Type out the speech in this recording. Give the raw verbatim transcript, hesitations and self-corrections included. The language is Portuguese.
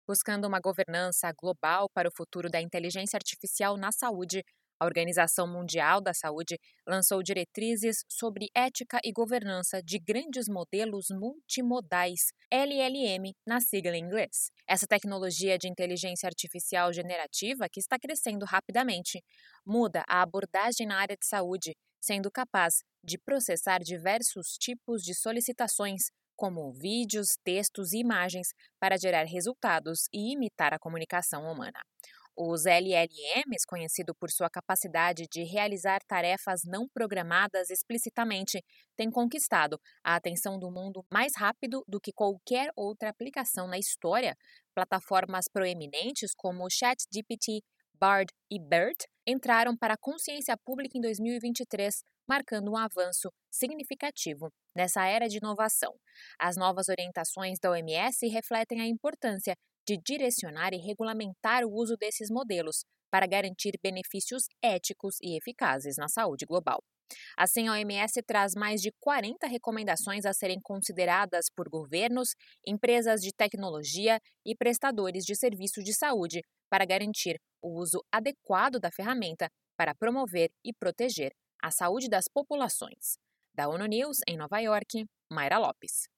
Buscando uma governança global para o futuro da inteligência artificial na saúde, a Organização Mundial da Saúde lançou diretrizes sobre ética e governança de grandes modelos multimodais, L L M, na sigla em inglês. Essa tecnologia de inteligência artificial generativa, que está crescendo rapidamente, muda a abordagem na área de saúde, sendo capaz de processar diversos tipos de solicitações, como vídeos, textos e imagens, para gerar resultados e imitar a comunicação humana. Os L L Ms, conhecido por sua capacidade de realizar tarefas não programadas explicitamente, têm conquistado a atenção do mundo mais rápido do que qualquer outra aplicação na história. Plataformas proeminentes como o ChatGPT, Bard e BERT entraram para a consciência pública em dois mil e vinte e três, marcando um avanço significativo nessa era de inovação. As novas orientações da O M S refletem a importância de direcionar e regulamentar o uso desses modelos para garantir benefícios éticos e eficazes na saúde global. Assim, a O M S traz mais de quarenta recomendações a serem consideradas por governos, empresas de tecnologia e prestadores de serviços de saúde para garantir o uso adequado da ferramenta para promover e proteger a saúde das populações. Da ONU News, em Nova York, Mayra Lopes.